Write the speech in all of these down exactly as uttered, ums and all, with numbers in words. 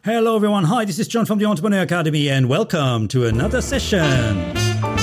Hello everyone, hi, this is John from the Entrepreneur Academy and welcome to another session.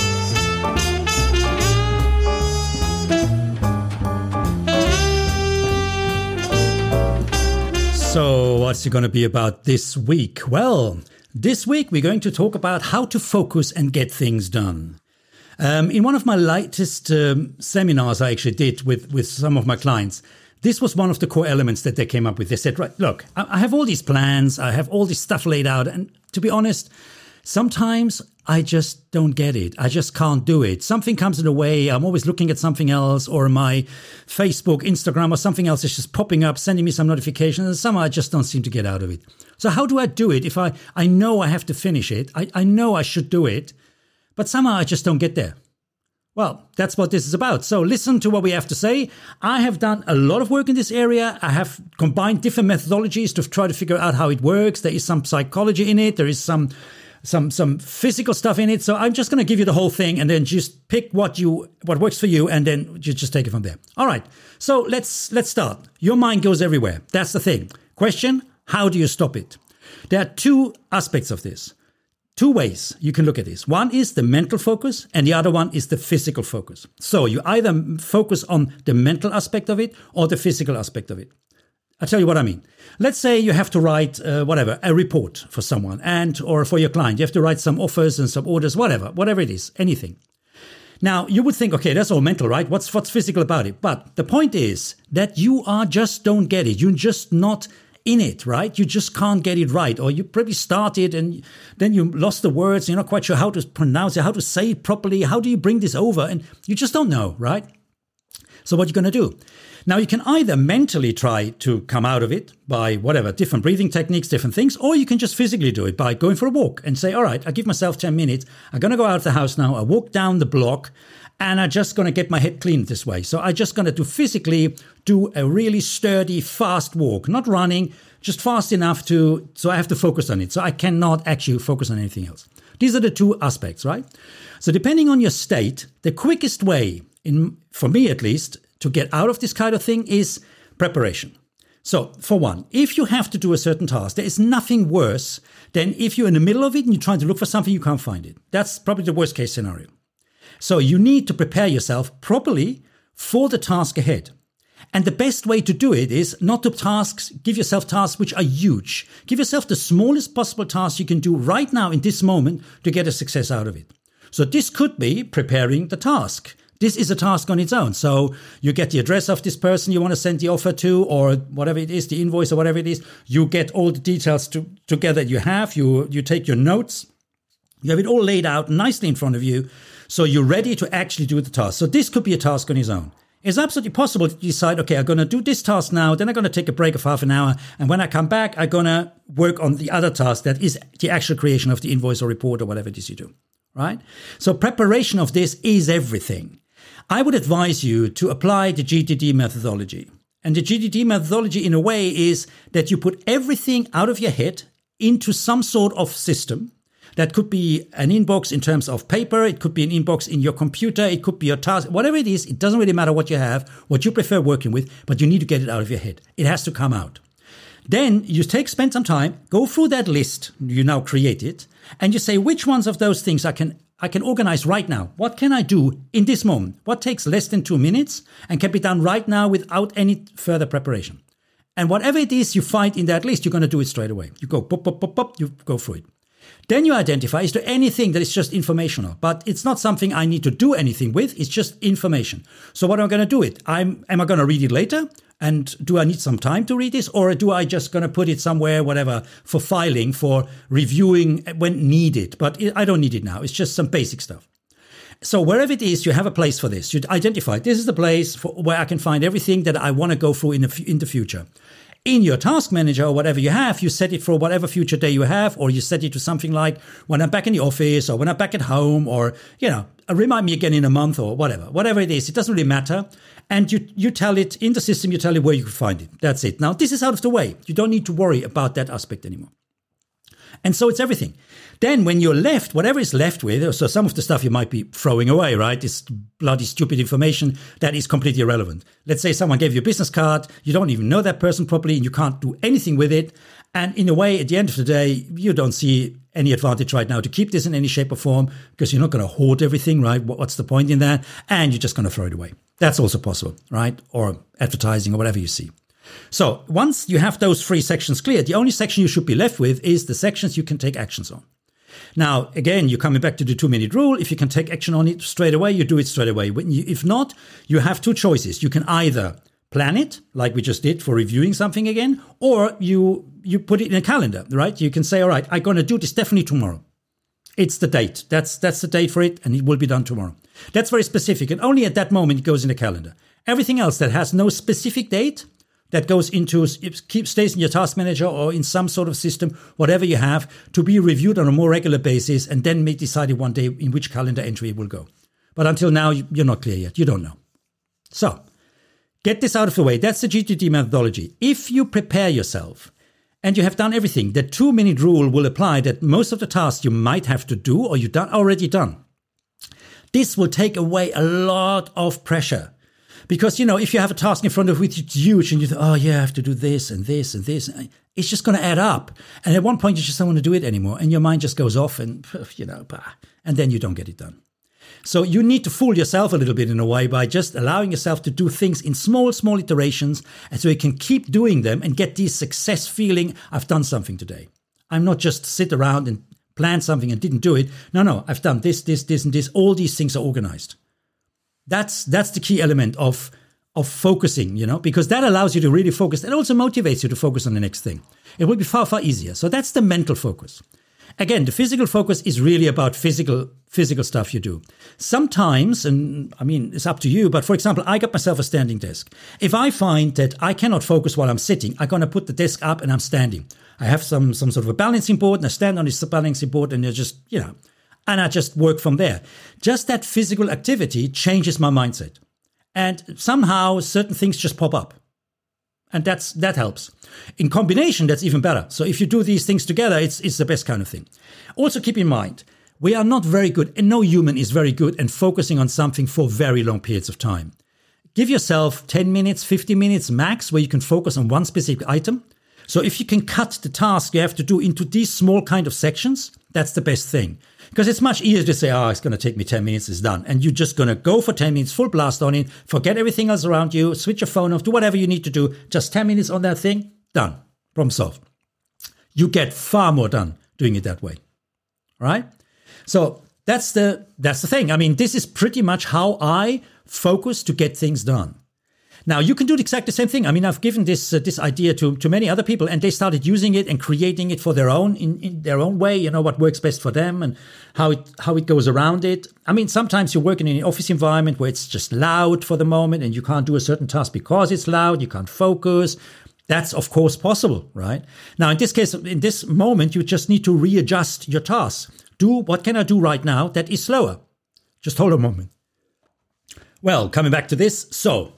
So what's it going to be about this week? Well, this week we're going to talk about how to focus and get things done. Um, in one of my latest um, seminars I actually did with, with some of my clients, this was one of the core elements that they came up with. They said, right, look, I have all these plans, I have all this stuff laid out. And to be honest, sometimes I just don't get it. I just can't do it. Something comes in the way. I'm always looking at something else, or my Facebook, Instagram, or something else is just popping up, sending me some notifications. And somehow I just don't seem to get out of it. So how do I do it? If I, I know I have to finish it, I, I know I should do it, but somehow I just don't get there. Well, that's what this is about. So listen to what we have to say. I have done a lot of work in this area. I have combined different methodologies to try to figure out how it works. There is some psychology in it. There is some some some physical stuff in it. So I'm just going to give you the whole thing and then just pick what you what works for you and then you just take it from there. All right. So let's let's start. Your mind goes everywhere. That's the thing. Question, how do you stop it? There are two aspects of this. Two ways you can look at this. One is the mental focus and the other one is the physical focus. So you either focus on the mental aspect of it or the physical aspect of it. I'll tell you what I mean. Let's say you have to write uh, whatever, a report for someone and or for your client. You have to write some offers and some orders, whatever, whatever it is, anything. Now, you would think, okay, that's all mental, right? What's what's physical about it? But the point is that you are just don't get it. You're just not in it, right? You just can't get it right. Or you probably started and then you lost the words. You're not quite sure how to pronounce it, how to say it properly. How do you bring this over? And you just don't know, right? So what are you going to do? Now, you can either mentally try to come out of it by whatever, different breathing techniques, different things, or you can just physically do it by going for a walk and say, all right, I give myself ten minutes. I'm going to go out of the house now. I walk down the block and I'm just going to get my head cleaned this way. So I'm just going to do physically do a really sturdy, fast walk, not running, just fast enough to, so I have to focus on it. So I cannot actually focus on anything else. These are the two aspects, right? So depending on your state, the quickest way, in for me at least, to get out of this kind of thing is preparation. So for one, if you have to do a certain task, there is nothing worse than if you're in the middle of it and you're trying to look for something, you can't find it. That's probably the worst case scenario. So you need to prepare yourself properly for the task ahead. And the best way to do it is not to tasks, give yourself tasks which are huge. Give yourself the smallest possible task you can do right now in this moment to get a success out of it. So this could be preparing the task. This is a task on its own. So you get the address of this person you want to send the offer to, or whatever it is, the invoice or whatever it is. You get all the details to, together you have. You, you take your notes. You have it all laid out nicely in front of you. So you're ready to actually do the task. So this could be a task on its own. It's absolutely possible to decide, okay, I'm going to do this task now, then I'm going to take a break of half an hour. And when I come back, I'm going to work on the other task that is the actual creation of the invoice or report or whatever it is you do, right? So preparation of this is everything. I would advise you to apply the G T D methodology. And the G T D methodology in a way is that you put everything out of your head into some sort of system. That could be an inbox in terms of paper. It could be an inbox in your computer. It could be your task. Whatever it is, it doesn't really matter what you have, what you prefer working with, but you need to get it out of your head. It has to come out. Then you take, spend some time, go through that list you now created, and you say, which ones of those things I can I can organize right now? What can I do in this moment? What takes less than two minutes and can be done right now without any further preparation? And whatever it is you find in that list, you're going to do it straight away. You go, pop, pop, pop, pop, you go through it. Then you identify, is there anything that is just informational? But it's not something I need to do anything with. It's just information. So what am I going to do it? I'm, am I going to read it later? And do I need some time to read this? Or do I just going to put it somewhere, whatever, for filing, for reviewing when needed? But I don't need it now. It's just some basic stuff. So wherever it is, you have a place for this. You identify, this is the place for where I can find everything that I want to go through in the, in the future. In your task manager or whatever you have, you set it for whatever future day you have, or you set it to something like when I'm back in the office or when I'm back at home, or, you know, remind me again in a month or whatever, whatever it is. It doesn't really matter. And you, you tell it in the system, you tell it where you can find it. That's it. Now, this is out of the way. You don't need to worry about that aspect anymore. And so it's everything. Then when you're left, whatever is left with, so some of the stuff you might be throwing away, right? This bloody stupid information that is completely irrelevant. Let's say someone gave you a business card, you don't even know that person properly, and you can't do anything with it. And in a way, at the end of the day, you don't see any advantage right now to keep this in any shape or form, because you're not going to hoard everything, right? What's the point in that? And you're just going to throw it away. That's also possible, right? Or advertising or whatever you see. So once you have those three sections clear, the only section you should be left with is the sections you can take actions on. Now, again, you're coming back to the two-minute rule. If you can take action on it straight away, you do it straight away. When you, if not, you have two choices. You can either plan it, like we just did for reviewing something again, or you you put it in a calendar, right? You can say, all right, I'm going to do this definitely tomorrow. It's the date. That's that's the date for it, and it will be done tomorrow. That's very specific, and only at that moment it goes in the calendar. Everything else that has no specific date, that goes into, it keep, stays in your task manager or in some sort of system, whatever you have, to be reviewed on a more regular basis, and then make decided one day in which calendar entry it will go. But until now, you're not clear yet. You don't know. So get this out of the way. That's the G T D methodology. If you prepare yourself and you have done everything, the two-minute rule will apply that most of the tasks you might have to do or you've done, already done. This will take away a lot of pressure. Because, you know, if you have a task in front of which it's huge and you think, oh, yeah, I have to do this and this and this, it's just going to add up. And at one point, you just don't want to do it anymore. And your mind just goes off and, you know, and then you don't get it done. So you need to fool yourself a little bit in a way by just allowing yourself to do things in small, small iterations. And so you can keep doing them and get this success feeling, I've done something today. I'm not just sit around and plan something and didn't do it. No, no, I've done this, this, this, and this. All these things are organized. That's that's the key element of, of focusing, you know, because that allows you to really focus. It also motivates you to focus on the next thing. It will be far, far easier. So that's the mental focus. Again, the physical focus is really about physical physical stuff you do. Sometimes, and I mean, it's up to you, but for example, I got myself a standing desk. If I find that I cannot focus while I'm sitting, I'm going to put the desk up and I'm standing. I have some some sort of a balancing board and I stand on this balancing board and I just, you know, and I just work from there. Just that physical activity changes my mindset. And somehow certain things just pop up. And that's that helps. In combination, that's even better. So if you do these things together, it's, it's the best kind of thing. Also keep in mind, we are not very good, and no human is very good at focusing on something for very long periods of time. Give yourself ten minutes, fifty minutes max where you can focus on one specific item. So if you can cut the task you have to do into these small kind of sections, that's the best thing. Because it's much easier to say, oh, it's going to take me ten minutes, it's done. And you're just going to go for ten minutes, full blast on it, forget everything else around you, switch your phone off, do whatever you need to do. Just ten minutes on that thing, done. Problem solved. You get far more done doing it that way. Right? So that's the that's the thing. I mean, this is pretty much how I focus to get things done. Now, you can do exactly the same thing. I mean, I've given this uh, this idea to, to many other people, and they started using it and creating it for their own, in, in their own way, you know, what works best for them and how it how it goes around it. I mean, sometimes you're working in an office environment where it's just loud for the moment and you can't do a certain task because it's loud, you can't focus. That's, of course, possible, right? Now, in this case, in this moment, you just need to readjust your tasks. Do, what can I do right now that is slower? Just hold a moment. Well, coming back to this, so...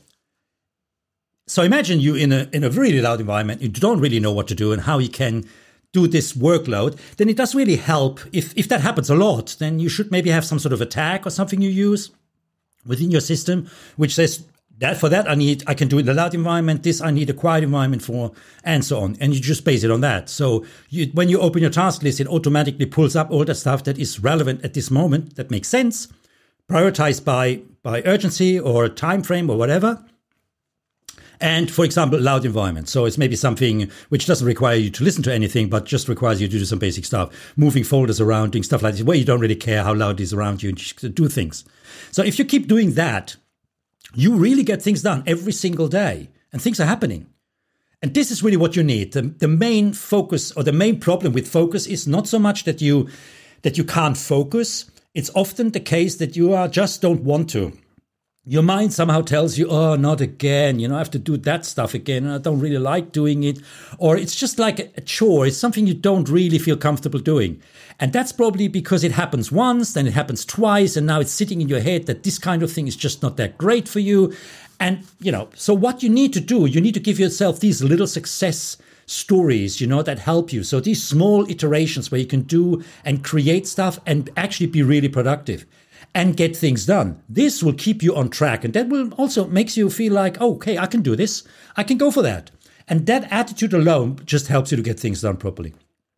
So imagine you in a in a really loud environment, you don't really know what to do and how you can do this workload, then it does really help. If if that happens a lot, then you should maybe have some sort of a tag or something you use within your system, which says that for that I need, I can do it in a loud environment, this I need a quiet environment for, and so on. And you just base it on that. So you, when you open your task list, it automatically pulls up all the stuff that is relevant at this moment, that makes sense, prioritized by by urgency or time frame or whatever. And, for example, loud environment. So it's maybe something which doesn't require you to listen to anything, but just requires you to do some basic stuff. Moving folders around, doing stuff like this, where you don't really care how loud it is around you and just do things. So if you keep doing that, you really get things done every single day. And things are happening. And this is really what you need. The, the main focus or the main problem with focus is not so much that you that you can't focus. It's often the case that you are just don't want to. Your mind somehow tells you, oh, not again, you know, I have to do that stuff again, and I don't really like doing it. Or it's just like a chore. It's something you don't really feel comfortable doing. And that's probably because it happens once, then it happens twice, and now it's sitting in your head that this kind of thing is just not that great for you. And, you know, so what you need to do, you need to give yourself these little success stories, you know, that help you. So these small iterations where you can do and create stuff and actually be really productive and get things done. This will keep you on track. And that will also makes you feel like, oh, okay, I can do this. I can go for that. And that attitude alone just helps you to get things done properly.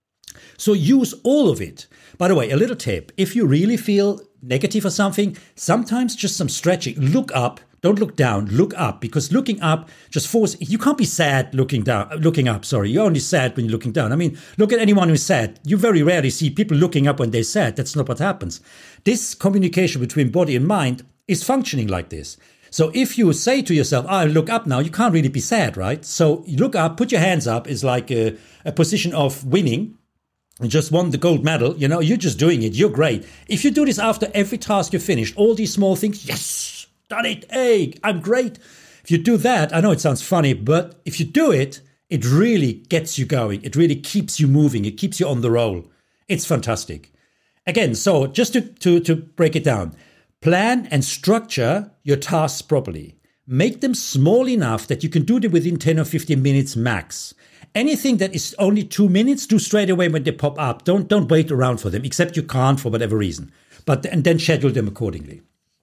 So use all of it. By the way, a little tip. If you really feel negative or something, sometimes just some stretching. Look up. Don't look down. Look up. Because looking up just forces... You can't be sad looking down. Looking up, sorry. You're only sad when you're looking down. I mean, look at anyone who's sad. You very rarely see people looking up when they're sad. That's not what happens. This communication between body and mind is functioning like this. So if you say to yourself, I look up now, you can't really be sad, right? So you look up, put your hands up is like a, a position of winning. You just won the gold medal, you know, you're just doing it, you're great. If you do this after every task you finish, all these small things, yes, done it, hey, I'm great. If you do that, I know it sounds funny, but if you do it, it really gets you going. It really keeps you moving. It keeps you on the roll. It's fantastic. Again, so just to, to, to break it down, plan and structure your tasks properly. Make them small enough that you can do them within ten or fifteen minutes max. Anything that is only two minutes, do straight away when they pop up. Don't don't wait around for them, except you can't for whatever reason. But and then schedule them accordingly.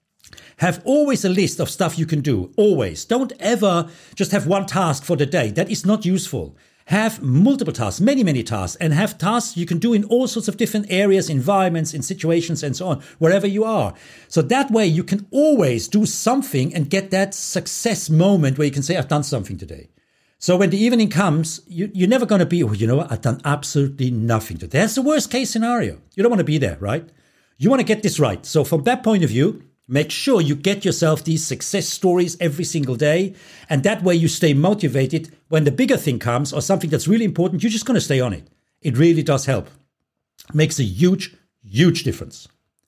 Have always a list of stuff you can do. Always. Don't ever just have one task for the day. That is not useful. Have multiple tasks, many, many tasks, and have tasks you can do in all sorts of different areas, environments, in situations, and so on, wherever you are. So that way you can always do something and get that success moment where you can say, I've done something today. So when the evening comes, you, you're never going to be, oh, you know what, I've done absolutely nothing today. That's the worst case scenario. You don't want to be there, right? You want to get this right. So from that point of view, make sure you get yourself these success stories every single day. And that way you stay motivated. When the bigger thing comes or something that's really important, you're just going to stay on it. It really does help. Makes a huge, huge difference.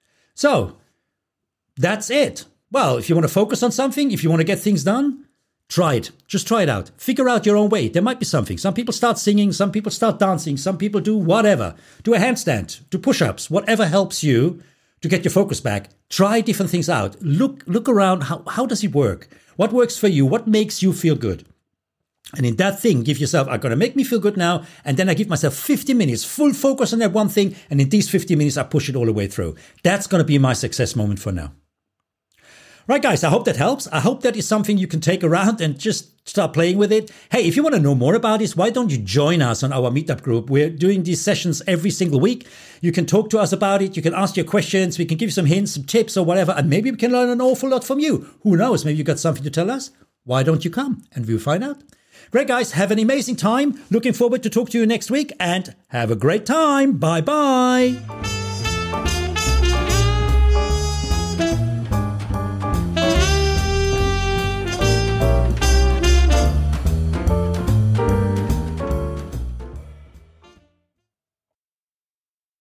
So that's it. Well, if you want to focus on something, if you want to get things done, try it. Just try it out. Figure out your own way. There might be something. Some people start singing. Some people start dancing. Some people do whatever. Do a handstand. Do push-ups. Whatever helps you to get your focus back. Try different things out. Look look around. How, how does it work? What works for you? What makes you feel good? And in that thing, give yourself, I'm going to make me feel good now. And then I give myself fifty minutes, full focus on that one thing. And in these fifty minutes, I push it all the way through. That's going to be my success moment for now. Right, guys, I hope that helps. I hope that is something you can take around and just start playing with it. Hey, if you want to know more about this, why don't you join us on our meetup group? We're doing these sessions every single week. You can talk to us about it. You can ask your questions. We can give you some hints, some tips or whatever. And maybe we can learn an awful lot from you. Who knows? Maybe you got something to tell us. Why don't you come? And we'll find out. Great, guys. Have an amazing time. Looking forward to talk to you next week and have a great time. Bye-bye.